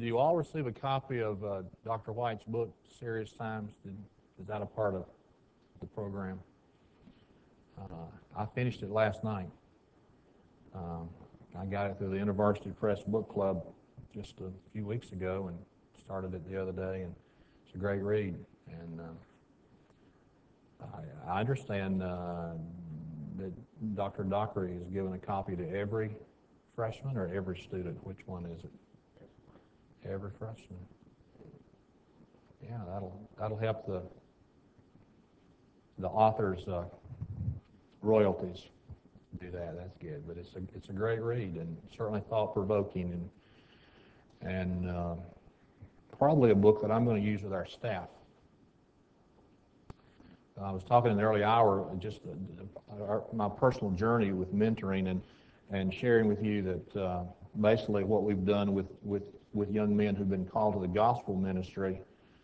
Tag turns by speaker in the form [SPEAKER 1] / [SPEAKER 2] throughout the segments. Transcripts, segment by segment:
[SPEAKER 1] Do you all receive a copy of Dr. White's book, Serious Times? Is that a part of the program? I finished it last night. I got it through the InterVarsity Press Book Club just a few weeks ago and started it the other day, and it's a great read. And I understand that Dr. Dockery has given a copy to every freshman or every student. Which one is it? Every freshman. Yeah, that'll help the author's royalties do that. That's good. But it's a great read and certainly thought-provoking and probably a book that I'm going to use with our staff. I was talking in the early hour just my personal journey with mentoring and sharing with you that basically what we've done with young men who've been called to the gospel ministry.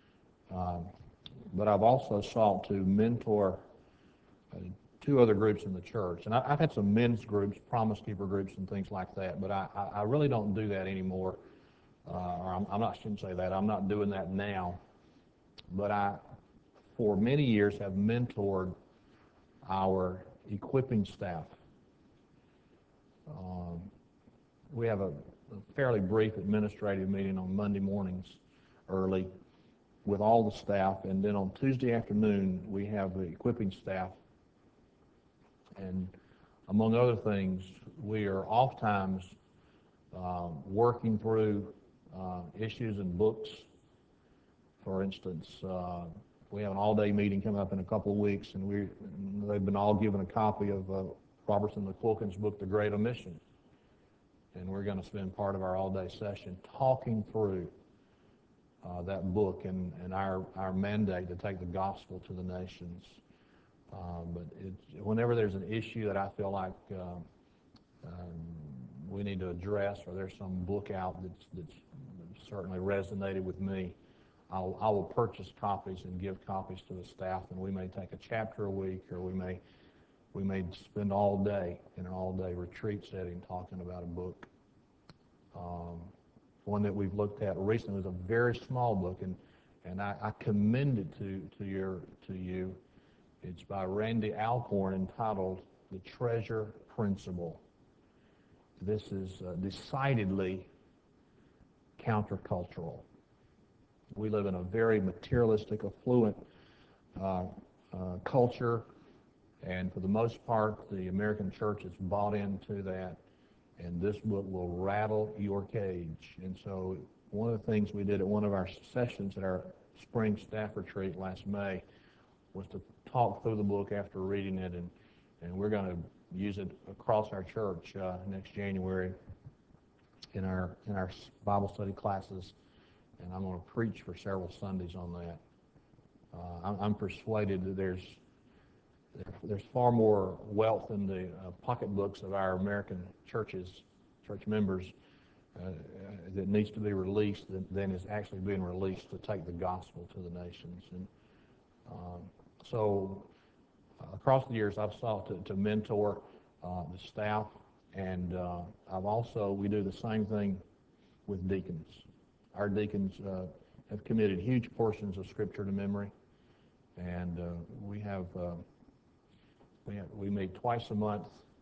[SPEAKER 1] But I've also sought to mentor two other groups in the church. And I've had some men's groups, Promise Keeper groups and things like that, but I really don't do that anymore. Or I shouldn't say that. I'm not doing that now. But I, for many years, have mentored our equipping staff. We have a fairly brief administrative meeting on Monday mornings early with all the staff, and then on Tuesday afternoon we have the equipping staff. And among other things, we are oftentimes working through issues in books. For instance, we have an all-day meeting coming up in a couple of weeks, and they've been all given a copy of Robertson McQuilkin's book, The Great Omission. And we're going to spend part of our all-day session talking through that book and our mandate to take the gospel to the nations. But whenever there's an issue that I feel like we need to address, or there's some book out that's certainly resonated with me, I will purchase copies and give copies to the staff, and we may take a chapter a week, or we may spend all day in an all-day retreat setting talking about a book. One that we've looked at recently was a very small book, and I commend it to you. It's by Randy Alcorn, entitled The Treasure Principle. This is decidedly countercultural. We live in a very materialistic, affluent culture, and for the most part, the American church has bought into that, and this book will rattle your cage. And so one of the things we did at one of our sessions at our spring staff retreat last May was to talk through the book after reading it, and we're going to use it across our church next January in our Bible study classes, and I'm going to preach for several Sundays on that. I'm persuaded that there's far more wealth in the pocketbooks of our American church members that needs to be released than is actually being released to take the gospel to the nations. And so across the years, I've sought to mentor the staff, and we do the same thing with deacons. Our deacons have committed huge portions of Scripture to memory, and we meet twice a month,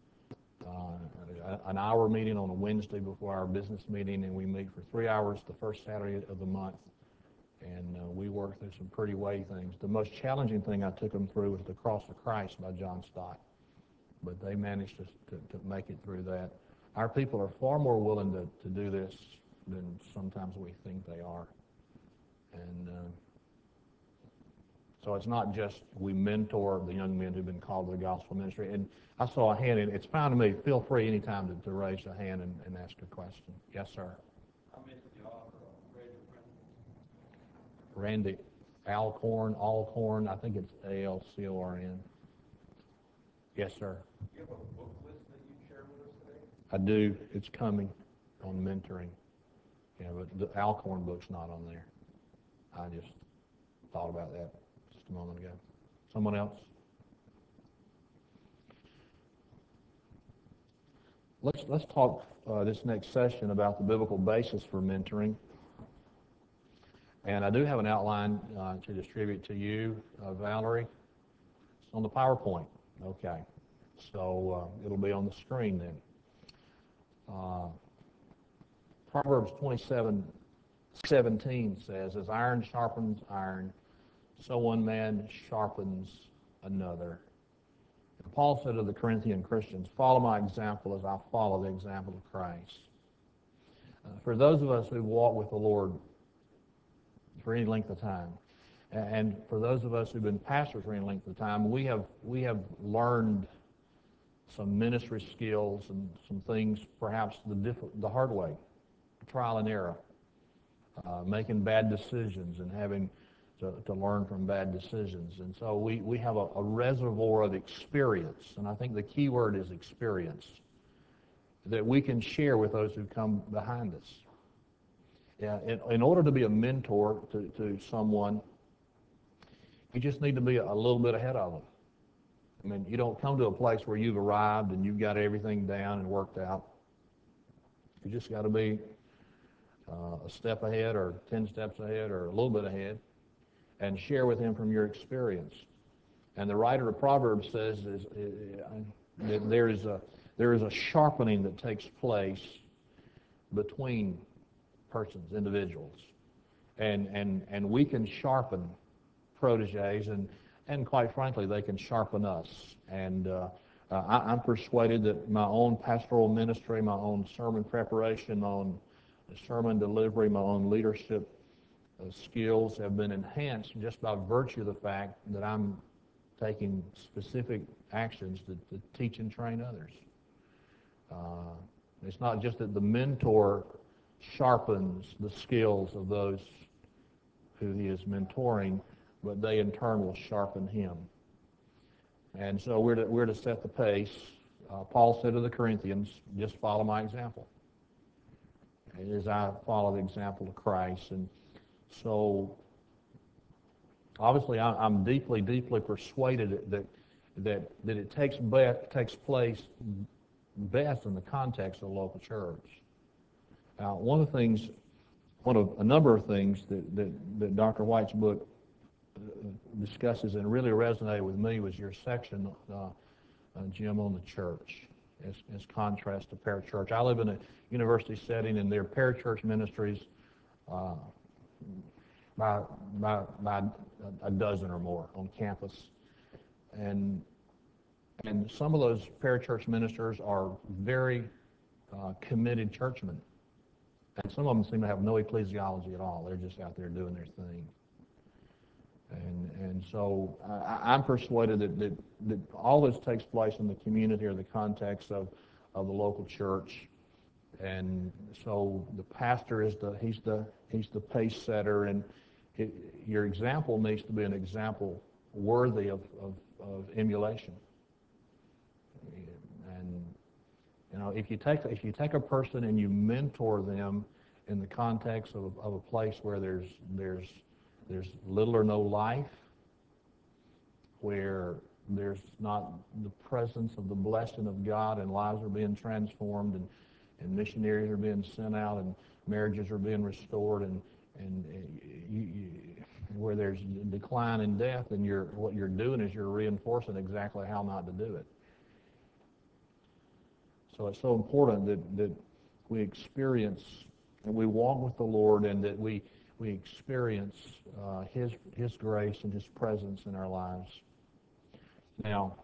[SPEAKER 1] an hour meeting on a Wednesday before our business meeting, and we meet for 3 hours the first Saturday of the month, and we work through some pretty weighty things. The most challenging thing I took them through was The Cross of Christ by John Stott, but they managed to make it through that. Our people are far more willing to do this than sometimes we think they are. And so it's not just we mentor the young men who've been called to the gospel ministry. And I saw a hand, and it's fine to me. Feel free anytime to raise a hand and ask a question. Yes, sir.
[SPEAKER 2] I missed the author of Treasure Principle.
[SPEAKER 1] Randy Alcorn, I think it's Alcorn. Yes, sir.
[SPEAKER 2] Do you have a book list that you share with us today?
[SPEAKER 1] I do. It's coming on mentoring. Yeah, but the Alcorn book's not on there. I just thought about that just a moment ago. Someone else? Let's talk this next session about the biblical basis for mentoring. And I do have an outline to distribute to you, Valerie. It's on the PowerPoint. Okay. So it'll be on the screen then. Proverbs 27:17 says, as iron sharpens iron, so one man sharpens another. And Paul said to the Corinthian Christians, follow my example as I follow the example of Christ. For those of us who walk with the Lord for any length of time, and for those of us who've been pastors for any length of time, we have learned some ministry skills and some things perhaps the hard way, trial and error, making bad decisions and having to learn from bad decisions. And so we have a reservoir of experience, and I think the key word is experience, that we can share with those who come behind us. Yeah, in order to be a mentor to someone, you just need to be a little bit ahead of them. I mean, you don't come to a place where you've arrived and you've got everything down and worked out. You just got to be a step ahead or 10 steps ahead or a little bit ahead and share with him from your experience. And the writer of Proverbs says that there is a sharpening that takes place between persons, individuals. And we can sharpen proteges, and quite frankly, they can sharpen us. And I'm persuaded that my own pastoral ministry, my own sermon preparation, my own sermon delivery, my own leadership skills have been enhanced just by virtue of the fact that I'm taking specific actions to teach and train others. It's not just that the mentor sharpens the skills of those who he is mentoring, but they in turn will sharpen him. And so we're to set the pace. Paul said to the Corinthians, just follow my example, as I follow the example of Christ. And so obviously I'm deeply, deeply persuaded that it takes place best in the context of the local church. Now, a number of things that Dr. White's book discusses and really resonated with me was your section, Jim, on the church as contrast to parachurch. I live in a university setting, and there are parachurch ministries by a dozen or more on campus. And some of those parachurch ministers are very committed churchmen. And some of them seem to have no ecclesiology at all. They're just out there doing their thing. And so I'm persuaded that all this takes place in the community or the context of the local church. And so the pastor is he's the pace setter, and your example needs to be an example worthy of emulation. And you know, if you take a person and you mentor them in the context of a place where there's little or no life, where there's not the presence of the blessing of God, and lives are being transformed, and missionaries are being sent out, and marriages are being restored, and where there's decline and death, and what you're doing is you're reinforcing exactly how not to do it. So it's so important that we experience and we walk with the Lord, and that we experience His grace and His presence in our lives. Now,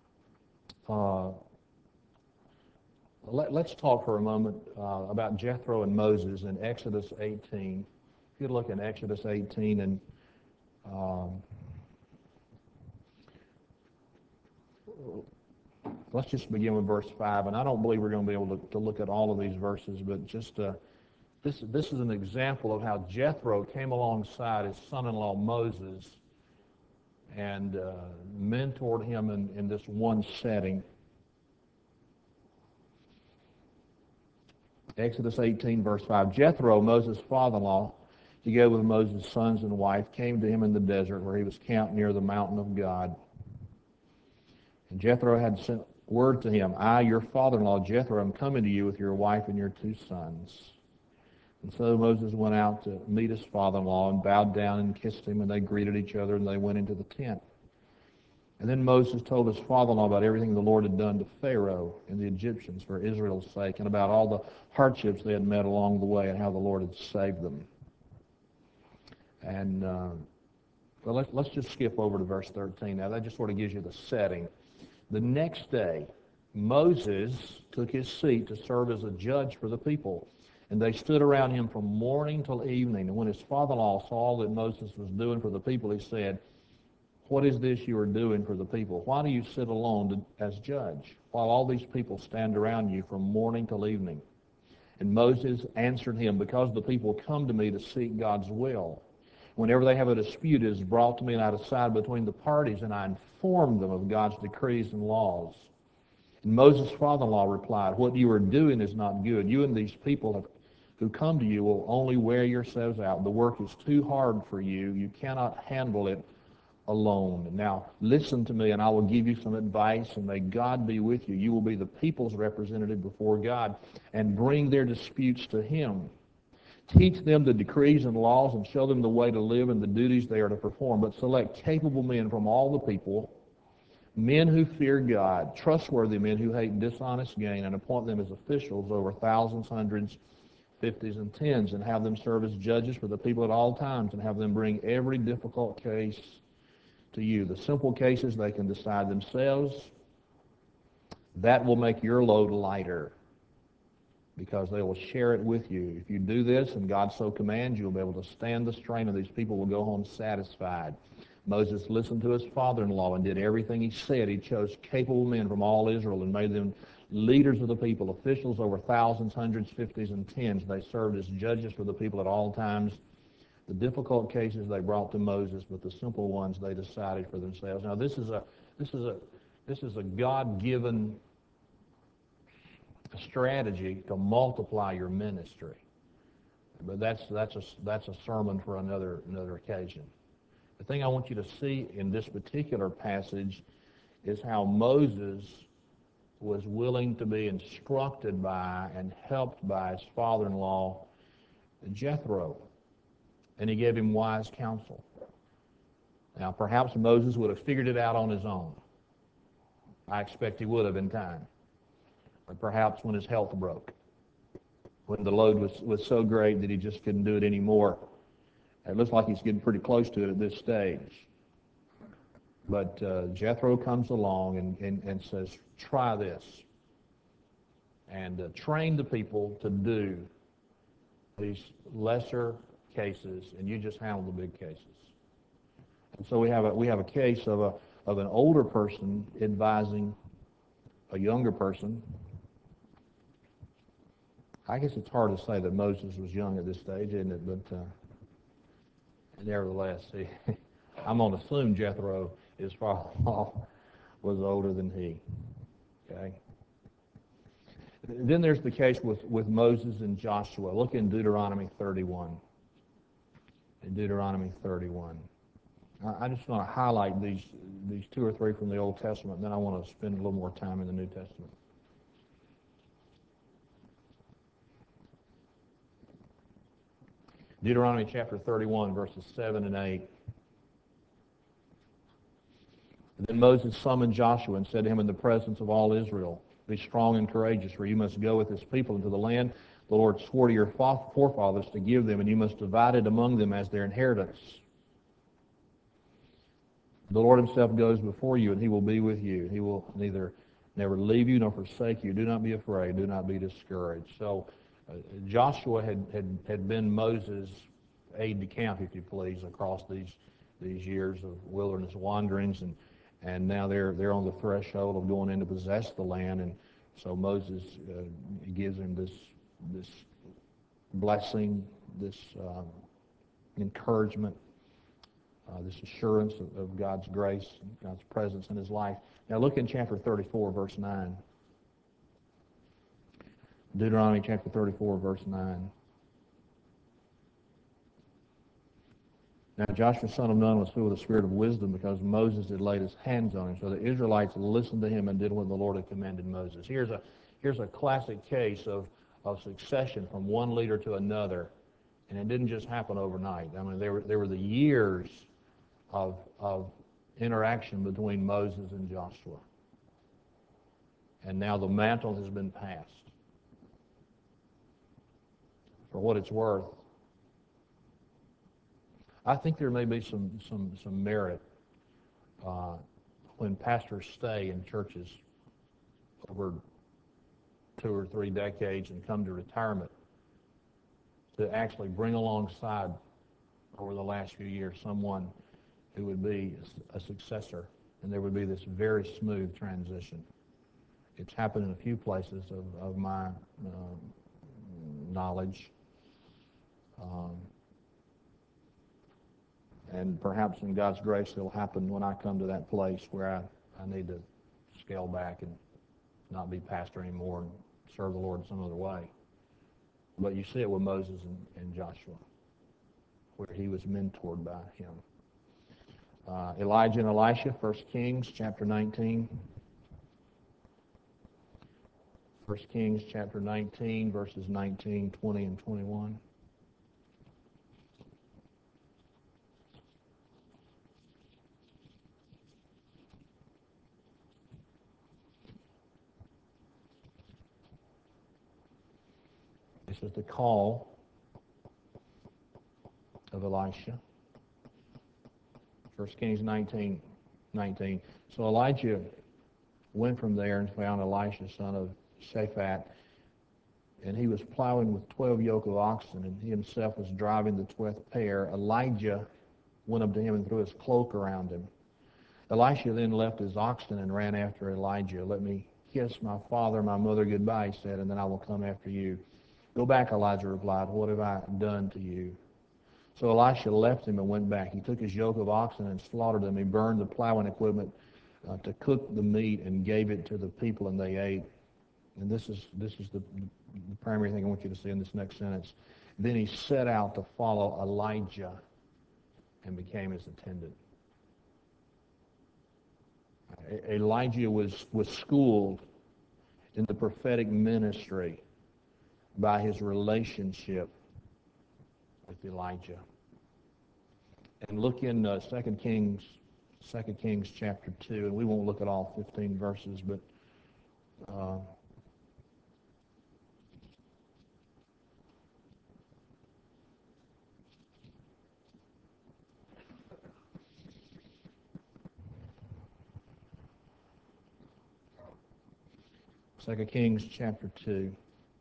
[SPEAKER 1] let's talk for a moment about Jethro and Moses in Exodus 18. If you look in Exodus 18, and let's just begin with verse 5. And I don't believe we're going to be able to look at all of these verses, but just this is an example of how Jethro came alongside his son-in-law Moses and mentored him in this one setting. Exodus 18, verse 5. Jethro, Moses' father-in-law, together with Moses' sons and wife, came to him in the desert where he was camped near the mountain of God. And Jethro had sent word to him, I, your father-in-law, Jethro, am coming to you with your wife and your 2 sons. And so Moses went out to meet his father-in-law and bowed down and kissed him, and they greeted each other, and they went into the tent. And then Moses told his father-in-law about everything the Lord had done to Pharaoh and the Egyptians for Israel's sake, and about all the hardships they had met along the way and how the Lord had saved them. And well, let's just skip over to verse 13 now. That just sort of gives you the setting. The next day, Moses took his seat to serve as a judge for the people. And they stood around him from morning till evening. And when his father-in-law saw all that Moses was doing for the people, he said, "What is this you are doing for the people? Why do you sit alone as judge, while all these people stand around you from morning till evening?" And Moses answered him, "Because the people come to me to seek God's will. Whenever they have a dispute, it is brought to me, and I decide between the parties, and I inform them of God's decrees and laws." And Moses' father-in-law replied, "What you are doing is not good. You and these people who come to you will only wear yourselves out. The work is too hard for you. You cannot handle it alone. Now listen to me, and I will give you some advice, and may God be with you. You will be the people's representative before God and bring their disputes to him. Teach them the decrees and laws and show them the way to live and the duties they are to perform. But select capable men from all the people, men who fear God, trustworthy men who hate dishonest gain, and appoint them as officials over thousands, hundreds, fifties, and tens, and have them serve as judges for the people at all times, and have them bring every difficult case to you. The simple cases they can decide themselves. That will make your load lighter, because they will share it with you. If you do this, and God so commands, you'll be able to stand the strain, and these people will go home satisfied." Moses listened to his father-in-law and did everything he said. He chose capable men from all Israel and made them leaders of the people, officials over thousands, hundreds, fifties, and tens. They served as judges for the people at all times. The difficult cases they brought to Moses, but the simple ones they decided for themselves. Now this is a God-given strategy to multiply your ministry. But that's a sermon for another occasion. The thing I want you to see in this particular passage is how Moses was willing to be instructed by and helped by his father-in-law, Jethro. And he gave him wise counsel. Now, perhaps Moses would have figured it out on his own. I expect he would have in time. Or perhaps when his health broke, when the load was so great that he just couldn't do it anymore. It looks like he's getting pretty close to it at this stage. But Jethro comes along and says, "Try this, and train the people to do these lesser cases, and you just handle the big cases." And so we have a case of an older person advising a younger person. I guess it's hard to say that Moses was young at this stage, isn't it? But nevertheless, I'm going to assume Jethro, his father-in-law, was older than he. Okay. Then there's the case with Moses and Joshua. Look in Deuteronomy 31. In Deuteronomy 31. I just want to highlight these two or three from the Old Testament, and then I want to spend a little more time in the New Testament. Deuteronomy chapter 31, verses 7 and 8. And then Moses summoned Joshua and said to him in the presence of all Israel, "Be strong and courageous, for you must go with this people into the land the Lord swore to your forefathers to give them, and you must divide it among them as their inheritance. The Lord himself goes before you, and he will be with you. He will never leave you nor forsake you. Do not be afraid. Do not be discouraged." So Joshua had been Moses' aide-de-camp, if you please, across these years of wilderness wanderings, and now they're on the threshold of going in to possess the land, and so Moses gives him this blessing, this encouragement, this assurance of God's grace, and God's presence in his life. Now look in chapter 34, verse 9. Deuteronomy chapter 34, verse 9. Now Joshua son of Nun was filled with the spirit of wisdom because Moses had laid his hands on him. So the Israelites listened to him and did what the Lord had commanded Moses. Here's a classic case of of succession from one leader to another, and it didn't just happen overnight. I mean, there were the years of interaction between Moses and Joshua. And now the mantle has been passed. For what it's worth, I think there may be some merit when pastors stay in churches over 2 or 3 decades and come to retirement to actually bring alongside over the last few years someone who would be a successor, and there would be this very smooth transition. It's happened in a few places of my knowledge. And perhaps in God's grace it'll happen when I come to that place where I need to scale back and not be pastor anymore and serve the Lord some other way. But you see it with Moses and Joshua, where he was mentored by him. Elijah and Elisha, 1 Kings chapter 19. 1 Kings chapter 19, verses 19, 20, and 21. This is the call of Elisha. 1 Kings 19, 19. So Elijah went from there and found Elisha, son of Shaphat, and he was plowing with 12 yoke of oxen, and he himself was driving the 12th pair. Elijah went up to him and threw his cloak around him. Elisha then left his oxen and ran after Elijah. "Let me kiss my father and my mother goodbye," he said, "and then I will come after you." "Go back," Elijah replied. "What have I done to you?" So Elisha left him and went back. He took his yoke of oxen and slaughtered them. He burned the plowing equipment to cook the meat and gave it to the people, and they ate. And this is the primary thing I want you to see in this next sentence. Then he set out to follow Elijah and became his attendant. Elijah was schooled in the prophetic ministry by his relationship with Elijah. And look in 2 Kings chapter 2, and we won't look at all 15 verses, but 2 Kings chapter 2.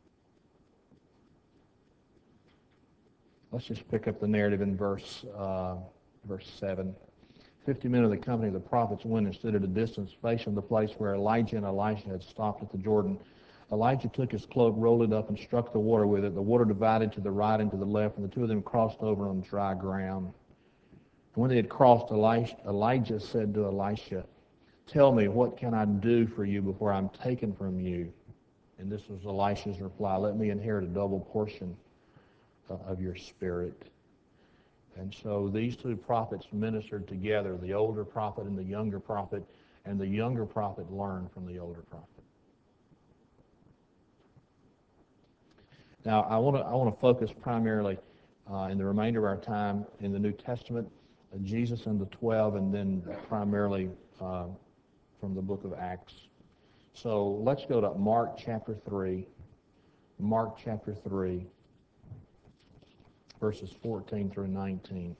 [SPEAKER 1] Let's just pick up the narrative in verse 7. 50 men of the company of the prophets went and stood at a distance facing the place where Elijah and Elisha had stopped at the Jordan. Elijah took his cloak, rolled it up, and struck the water with it. The water divided to the right and to the left, and the two of them crossed over on dry ground. And when they had crossed, Elijah said to Elisha, "Tell me, what can I do for you before I'm taken from you?" And this was Elisha's reply, "Let me inherit a double portion of your spirit." And so these two prophets ministered together, the older prophet and the younger prophet, and the younger prophet learned from the older prophet. Now, I want to focus primarily in the remainder of our time in the New Testament, Jesus and the 12, and then primarily from the book of Acts. So let's go to Mark chapter 3. Mark chapter 3. Verses 14 through 19.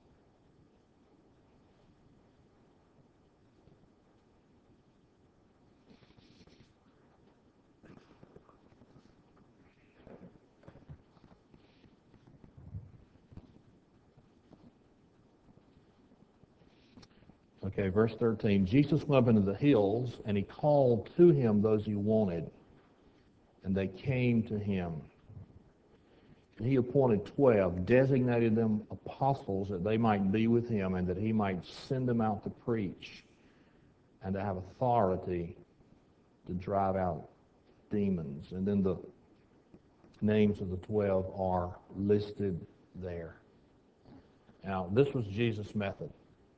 [SPEAKER 1] Okay, verse 13. Jesus went up into the hills, and he called to him those he wanted, and they came to him. And he appointed 12, designated them apostles that they might be with him and that he might send them out to preach and to have authority to drive out demons. And then the names of the 12 are listed there. Now, this was Jesus' method.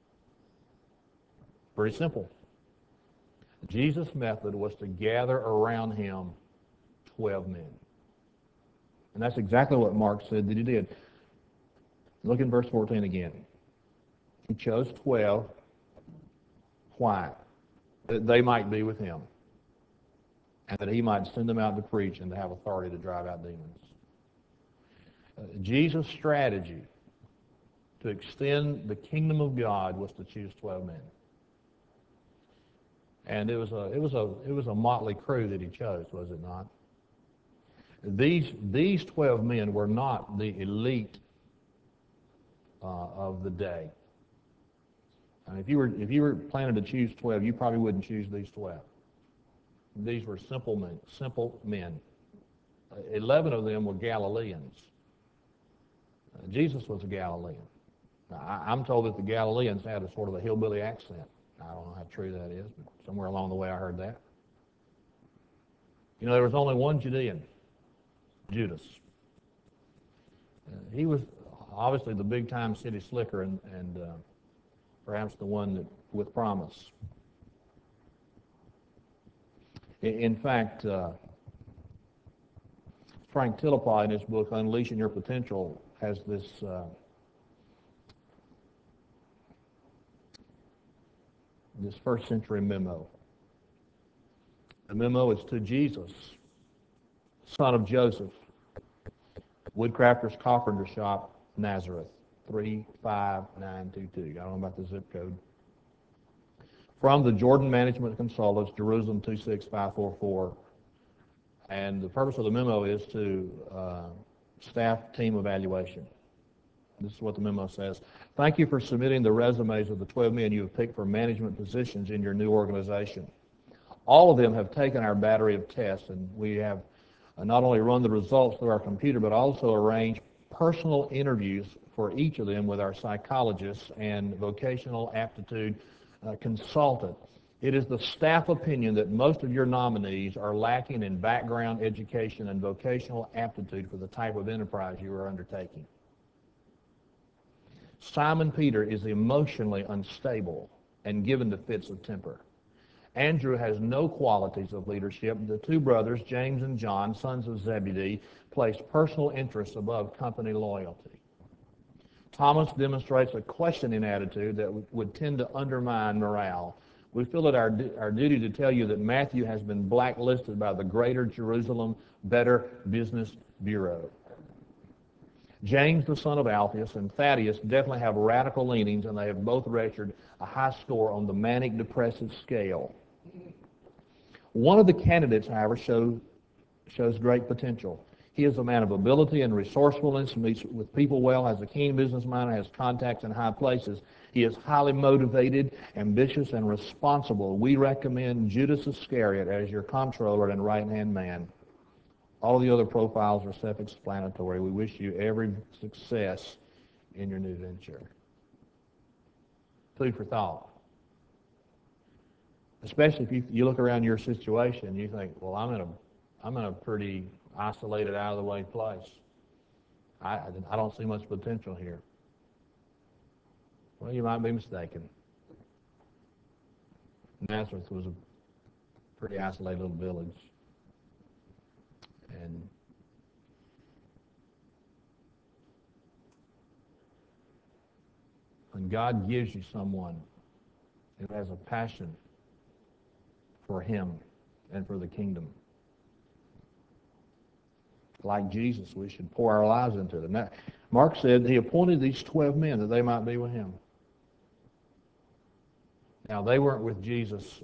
[SPEAKER 1] Pretty simple. Jesus' method was to gather around him 12 men. And that's exactly what Mark said that he did. Look in verse 14 again. He chose 12. Why? That they might be with him, and that he might send them out to preach and to have authority to drive out demons. Jesus' strategy to extend the kingdom of God was to choose 12 men. And it was a motley crew that he chose, was it not? These 12 men were not the elite of the day. And if you were planning to choose 12, you probably wouldn't choose these 12. These were simple men. 11 of them were Galileans. Jesus was a Galilean. Now, I'm told that the Galileans had a sort of a hillbilly accent. I don't know how true that is, but somewhere along the way I heard that. You know, there was only one Judean, Judas. He was obviously the big-time city slicker and perhaps the one that with promise. In fact, Frank Tillipy in his book Unleashing Your Potential has this first century memo. The memo is to Jesus, son of Joseph, Woodcrafter's Carpenter Shop, Nazareth, 35922. I don't know about the zip code. From the Jordan Management Consultants, Jerusalem 26544. And the purpose of the memo is to staff team evaluation. This is what the memo says. Thank you for submitting the resumes of the 12 men you have picked for management positions in your new organization. All of them have taken our battery of tests, and we have not only run the results through our computer, but also arranged personal interviews for each of them with our psychologists and vocational aptitude consultant. It is the staff opinion that most of your nominees are lacking in background, education, and vocational aptitude for the type of enterprise you are undertaking. Simon Peter is emotionally unstable and given to fits of temper. Andrew has no qualities of leadership. The two brothers, James and John, sons of Zebedee, place personal interests above company loyalty. Thomas demonstrates a questioning attitude that would tend to undermine morale. We feel it our duty to tell you that Matthew has been blacklisted by the Greater Jerusalem Better Business Bureau. James, the son of Alphaeus, and Thaddeus definitely have radical leanings, and they have both registered a high score on the manic depressive scale. One of the candidates, however, shows great potential. He is a man of ability and resourcefulness, meets with people well, has a keen business mind, has contacts in high places. He is highly motivated, ambitious, and responsible. We recommend Judas Iscariot as your comptroller and right-hand man. All the other profiles are self-explanatory. We wish you every success in your new venture. Food for thought. Especially if you look around your situation and you think, well, I'm in a pretty isolated, out-of-the-way place. I don't see much potential here. Well, you might be mistaken. Nazareth was a pretty isolated little village. And when God gives you someone who has a passion for Him and for the kingdom, like Jesus, we should pour our lives into them. Now, Mark said He appointed these 12 men that they might be with Him. Now, they weren't with Jesus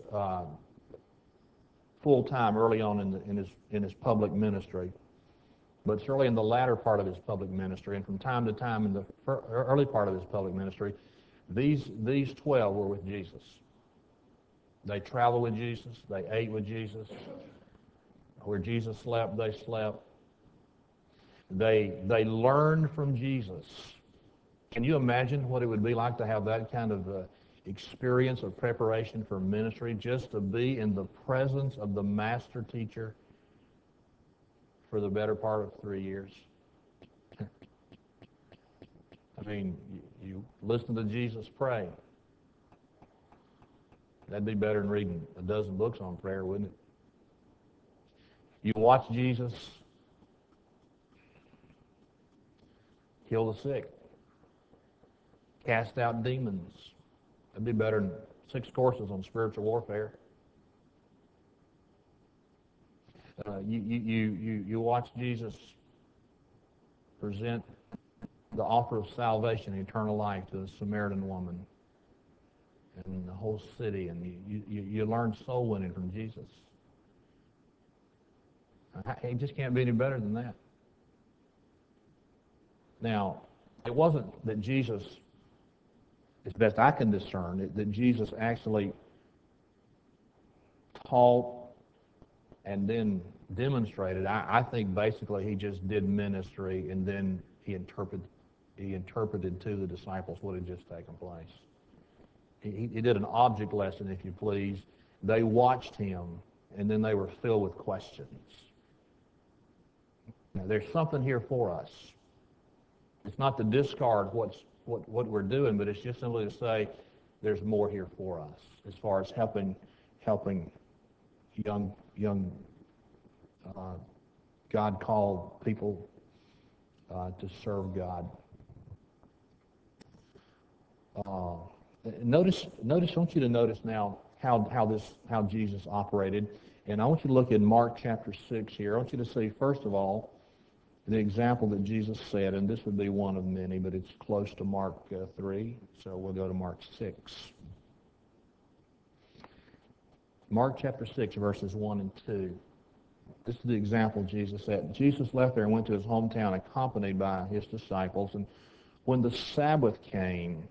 [SPEAKER 1] full time early on in his public ministry, but certainly in the latter part of his public ministry, and from time to time in the early part of his public ministry, these 12 were with Jesus. They traveled with Jesus. They ate with Jesus. Where Jesus slept, they slept. They learned from Jesus. Can you imagine what it would be like to have that kind of experience of preparation for ministry, just to be in the presence of the master teacher for the better part of 3 years? I mean, you listen to Jesus pray. That'd be better than reading a dozen books on prayer, wouldn't it? You watch Jesus heal the sick, cast out demons. That'd be better than 6 courses on spiritual warfare. You watch Jesus present the offer of salvation, eternal life, to the Samaritan woman and the whole city, and you learn soul winning from Jesus. It just can't be any better than that. Now, it wasn't that Jesus, as best I can discern, that Jesus actually taught and then demonstrated. I think basically he just did ministry, and then he interpreted to the disciples what had just taken place. He did an object lesson, if you please. They watched him, and then they were filled with questions. Now, there's something here for us. It's not to discard what we're doing, but it's just simply to say there's more here for us as far as helping young God-called people to serve God. Notice. I want you to notice now how Jesus operated, and I want you to look in Mark chapter 6 here. I want you to see first of all the example that Jesus said, and this would be one of many, but it's close to Mark 3, so we'll go to Mark 6. Mark chapter 6, verses 1 and 2. This is the example Jesus set. Jesus left there and went to his hometown accompanied by his disciples. And when the Sabbath came,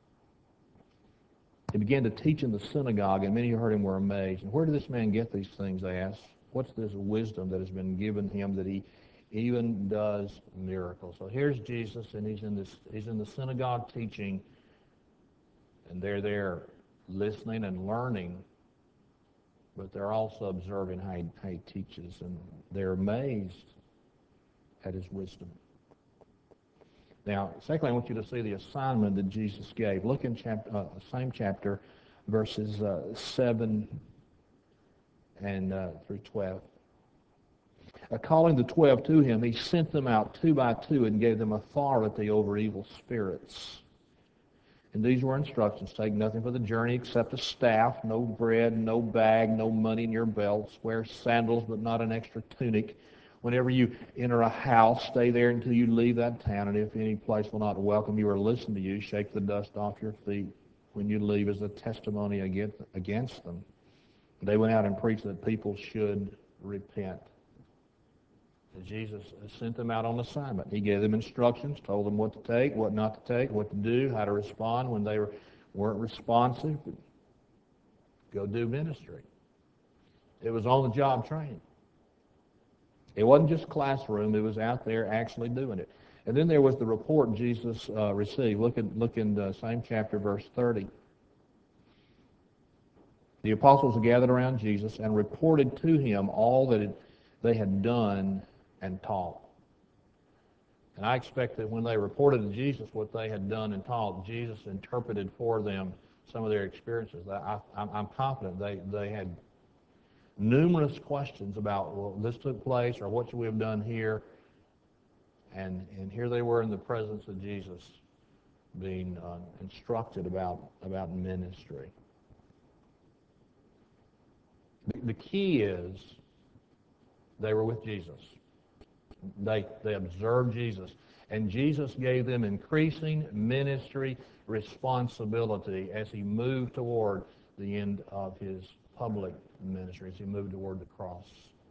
[SPEAKER 1] he began to teach in the synagogue, and many who heard him were amazed. And where did this man get these things, they asked? What's this wisdom that has been given him that he even does miracles? So here's Jesus, and he's in the synagogue teaching, and they're there listening and learning, but they're also observing how he teaches, and they're amazed at his wisdom. Now, secondly, I want you to see the assignment that Jesus gave. Look in same chapter, verses 7 and through 12. Calling the 12 to him, he sent them out 2 by 2 and gave them authority over evil spirits. And these were instructions: take nothing for the journey except a staff, no bread, no bag, no money in your belts. Wear sandals, but not an extra tunic. Whenever you enter a house, stay there until you leave that town. And if any place will not welcome you or listen to you, shake the dust off your feet when you leave as a testimony against them. They went out and preached that people should repent. And Jesus sent them out on assignment. He gave them instructions, told them what to take, what not to take, what to do, how to respond when they weren't responsive. Go do ministry. It was on-the-job training. It wasn't just classroom. It was out there actually doing it. And then there was the report Jesus received. Look in the same chapter, verse 30. The apostles gathered around Jesus and reported to him all that they had done and taught. And I expect that when they reported to Jesus what they had done and taught, Jesus interpreted for them some of their experiences. I'm confident they had numerous questions about, well, this took place, or what should we have done here? And here they were in the presence of Jesus being instructed about ministry. The key is they were with Jesus. They observed Jesus. And Jesus gave them increasing ministry responsibility as he moved toward the end of his public ministry, as he moved toward the cross.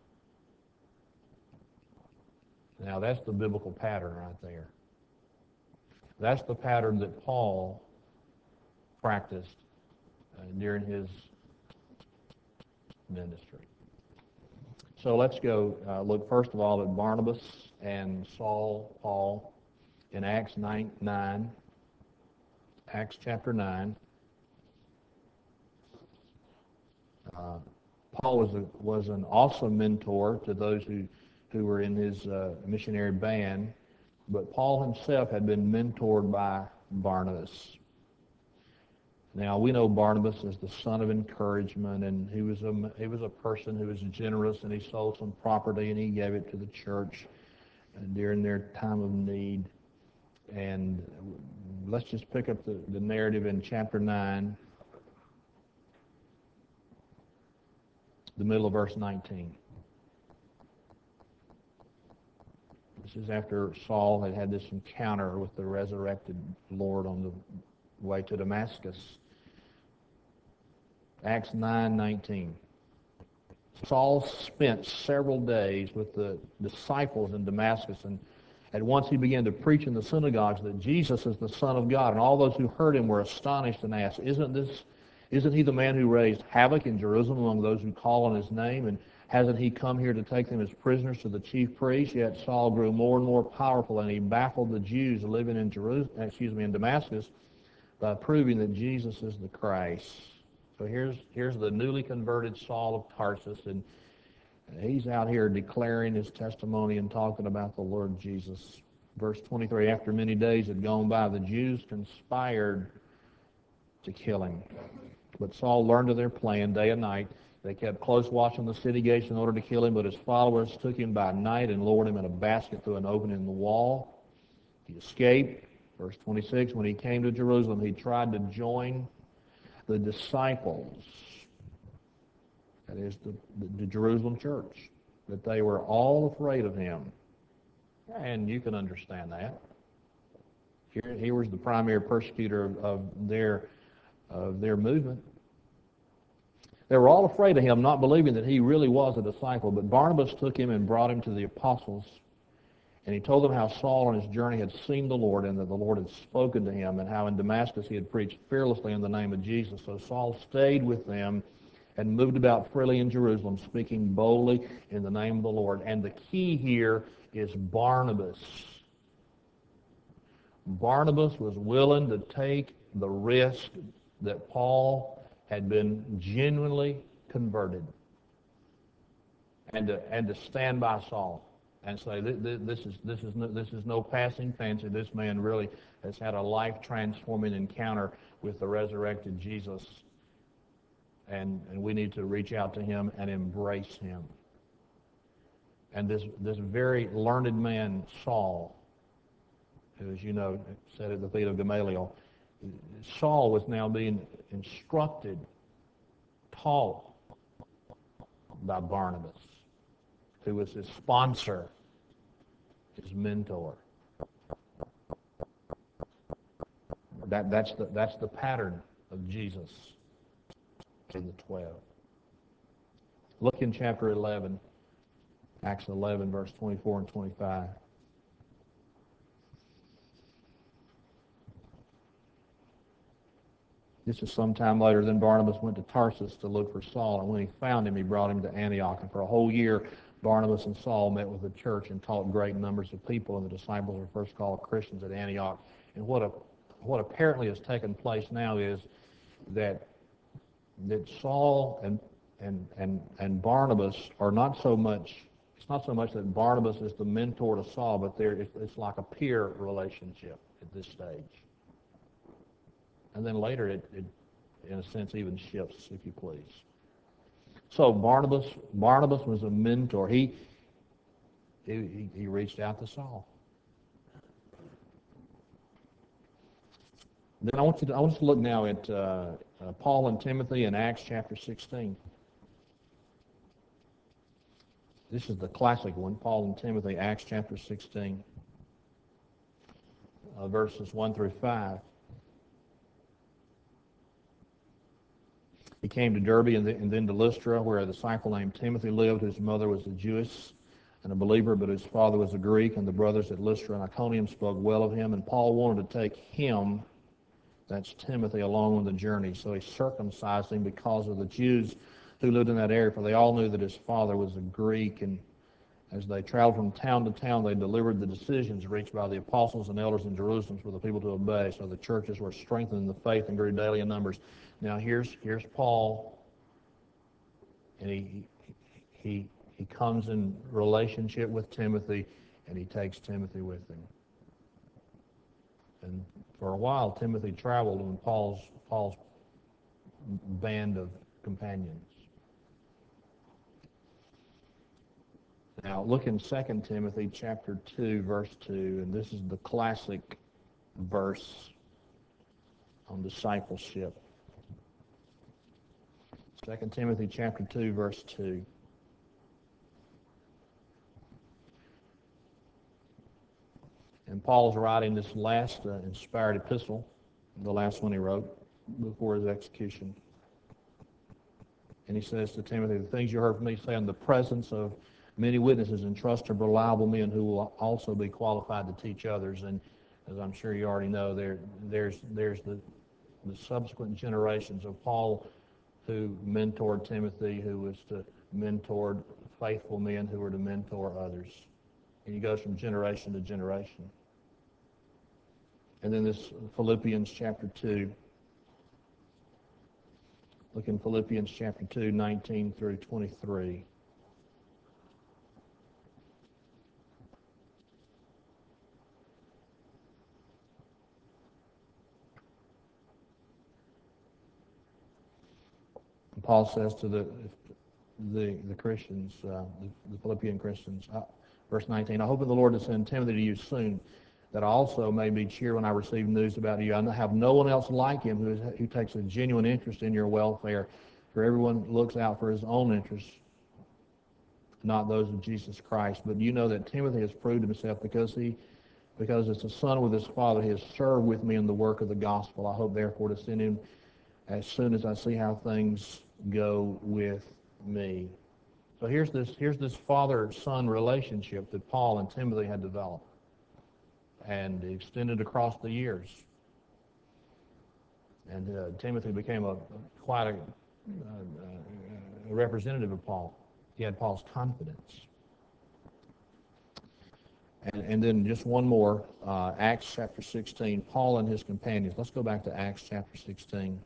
[SPEAKER 1] Now, that's the biblical pattern right there. That's the pattern that Paul practiced during his ministry. So let's go look first of all at Barnabas and Paul in Acts 9. Acts chapter 9. Paul was an awesome mentor to those who were in his missionary band, but Paul himself had been mentored by Barnabas. Now, we know Barnabas as the son of encouragement, and he was a person who was generous, and he sold some property and he gave it to the church during their time of need. And let's just pick up the narrative in chapter 9, the middle of verse 19. This is after Saul had had this encounter with the resurrected Lord on the way to Damascus. Acts 9:19. Saul spent several days with the disciples in Damascus, and at once he began to preach in the synagogues that Jesus is the Son of God. And all those who heard him were astonished and asked, Isn't he the man who raised havoc in Jerusalem among those who call on his name? And hasn't he come here to take them as prisoners to the chief priests? Yet Saul grew more and more powerful, and he baffled the Jews living in in Damascus by proving that Jesus is the Christ. So here's the newly converted Saul of Tarsus, and he's out here declaring his testimony and talking about the Lord Jesus. Verse 23, after many days had gone by, the Jews conspired to kill him. But Saul learned of their plan day and night. They kept close watch on the city gates in order to kill him, but his followers took him by night and lowered him in a basket through an opening in the wall. He escaped. Verse 26, when he came to Jerusalem, he tried to join the disciples, that is the Jerusalem church, that they were all afraid of him. And you can understand that. Here was the primary persecutor of their movement. They were all afraid of him, not believing that he really was a disciple. But Barnabas took him and brought him to the apostles. And he told them how Saul on his journey had seen the Lord, and that the Lord had spoken to him, and how in Damascus he had preached fearlessly in the name of Jesus. So Saul stayed with them and moved about freely in Jerusalem, speaking boldly in the name of the Lord. And the key here is Barnabas. Barnabas was willing to take the risk that Paul had been genuinely converted, and to stand by Saul and say, this is no passing fancy. This man really has had a life-transforming encounter with the resurrected Jesus, and we need to reach out to him and embrace him. And this very learned man, Saul, who, as you know, sat at the feet of Gamaliel, Saul was now being instructed, taught by Barnabas, who was his sponsor, his mentor. That's the pattern of Jesus to the 12. Look in chapter 11, Acts 11, verse 24 and 25. This is sometime later. Then Barnabas went to Tarsus to look for Saul, and when he found him, he brought him to Antioch. And for a whole year, Barnabas and Saul met with the church and taught great numbers of people, and the disciples were first called Christians at Antioch. And what apparently has taken place now is that Saul and Barnabas are not so much. It's not so much that Barnabas is the mentor to Saul, but it's like a peer relationship at this stage. And then later, it in a sense, even shifts, if you please. So Barnabas was a mentor. He reached out to Saul. Then I want us to look now at Paul and Timothy in Acts chapter 16. This is the classic one, Paul and Timothy, Acts chapter 16, verses 1 through 5. He came to Derbe and then to Lystra, where a disciple named Timothy lived, whose mother was a Jewess and a believer, but his father was a Greek, and the brothers at Lystra and Iconium spoke well of him, and Paul wanted to take him, that's Timothy, along on the journey. So he circumcised him because of the Jews who lived in that area, for they all knew that his father was a Greek. And as they traveled from town to town, they delivered the decisions reached by the apostles and elders in Jerusalem for the people to obey. So the churches were strengthened in the faith and grew daily in numbers. Now here's Paul, and he comes in relationship with Timothy, and he takes Timothy with him. And for a while, Timothy traveled in Paul's band of companions. Now look in 2 Timothy chapter 2, verse 2, and this is the classic verse on discipleship. 2 Timothy chapter 2, verse 2. And Paul's writing this last inspired epistle, the last one he wrote before his execution. And he says to Timothy, the things you heard from me say in the presence of many witnesses, and trusted, reliable men who will also be qualified to teach others. And as I'm sure you already know, there's the subsequent generations of Paul who mentored Timothy, who was to mentor faithful men who were to mentor others. And he goes from generation to generation. And then this Philippians chapter 2. Look in Philippians chapter 2, 19 through 23. Paul says to the Christians, the Philippian Christians, verse 19, I hope in the Lord to send Timothy to you soon, that I also may be cheered when I receive news about you. I have no one else like him who takes a genuine interest in your welfare, for everyone looks out for his own interests, not those of Jesus Christ. But you know that Timothy has proved himself because as a son with his father, he has served with me in the work of the gospel. I hope therefore to send him as soon as I see how things go with me. So here's this father-son relationship that Paul and Timothy had developed and extended across the years. And Timothy became quite a representative of Paul. He had Paul's confidence. And then just one more, Acts chapter 16, Paul and his companions. Let's go back to Acts chapter 16.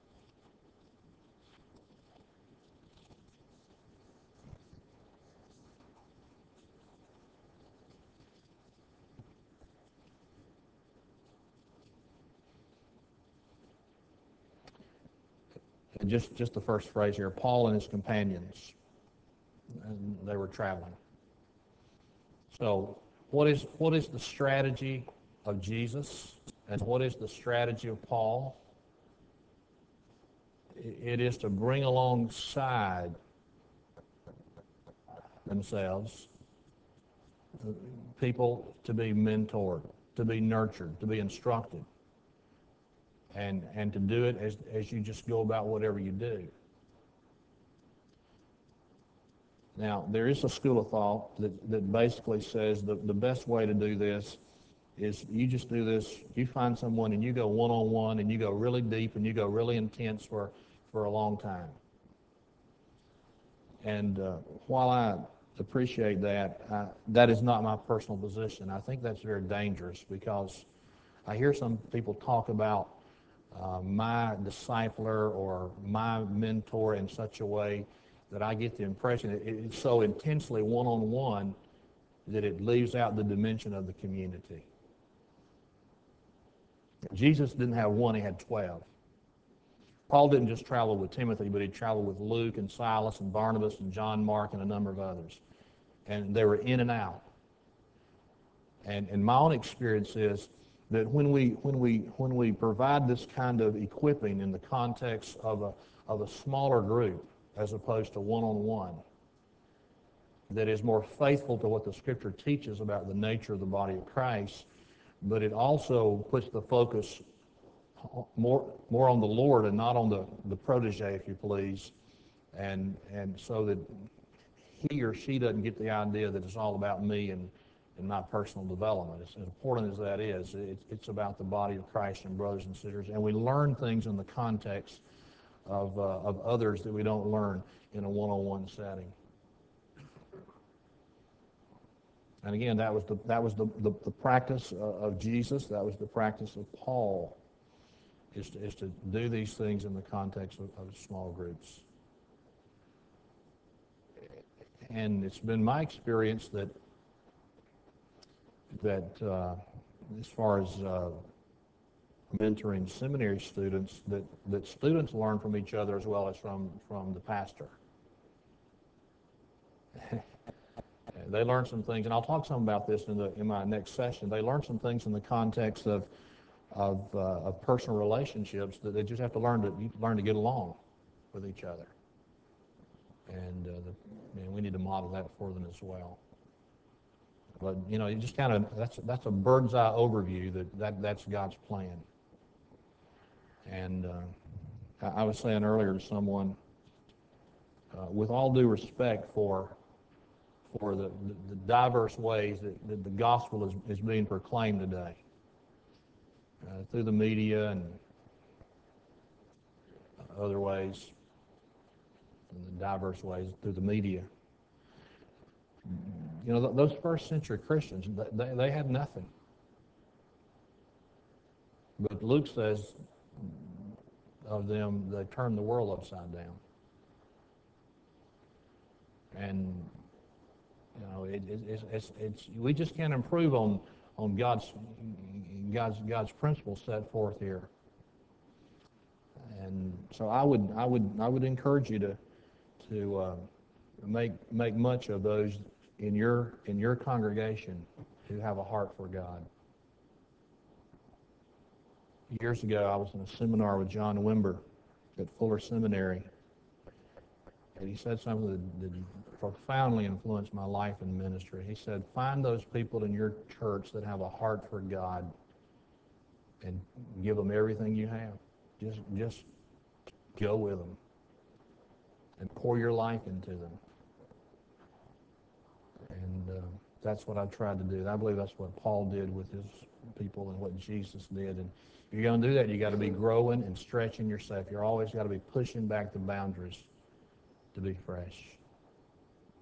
[SPEAKER 1] And just the first phrase here, Paul and his companions, and they were traveling. So what is the strategy of Jesus, and what is the strategy of Paul? It is to bring alongside themselves people to be mentored, to be nurtured, to be instructed, and to do it as you just go about whatever you do. Now, there is a school of thought that basically says the best way to do this is you just do this, you find someone and you go one-on-one and you go really deep and you go really intense for a long time. And while I appreciate that, that is not my personal position. I think that's very dangerous because I hear some people talk about my discipler or my mentor in such a way that I get the impression it's so intensely one-on-one that it leaves out the dimension of the community. Jesus didn't have one, he had 12. Paul didn't just travel with Timothy, but he traveled with Luke and Silas and Barnabas and John Mark and a number of others. And they were in and out. And my own experience is that when we provide this kind of equipping in the context of a smaller group as opposed to one-on-one, that is more faithful to what the Scripture teaches about the nature of the body of Christ, but it also puts the focus more on the Lord and not on the protege, if you please, and so that he or she doesn't get the idea that it's all about me and my personal development. As important as that is, it's about the body of Christ and brothers and sisters, and we learn things in the context of others that we don't learn in a one-on-one setting. And again, that was the practice of Jesus. That was the practice of Paul, is to do these things in the context of small groups. And it's been my experience that as far as mentoring seminary students, that students learn from each other as well as from the pastor. They learn some things, and I'll talk some about this in my next session. They learn some things in the context of of personal relationships that they just have to learn to get along with each other. And we need to model that for them as well. But you just kind of that's a bird's eye overview that's God's plan. And I was saying earlier to someone, with all due respect for the diverse ways that the gospel is being proclaimed today, through the media and other ways, in the diverse ways through the media. Those first century Christians, they had nothing. But Luke says of them, they turned the world upside down. And we just can't improve on God's principles set forth here. And so I would encourage you to make much of those in your congregation who have a heart for God. Years ago, I was in a seminar with John Wimber at Fuller Seminary, and he said something that profoundly influenced my life and ministry. He said, find those people in your church that have a heart for God and give them everything you have. Just go with them and pour your life into them. And that's what I've tried to do. And I believe that's what Paul did with his people and what Jesus did. And if you're going to do that, you got to be growing and stretching yourself. You're always got to be pushing back the boundaries to be fresh.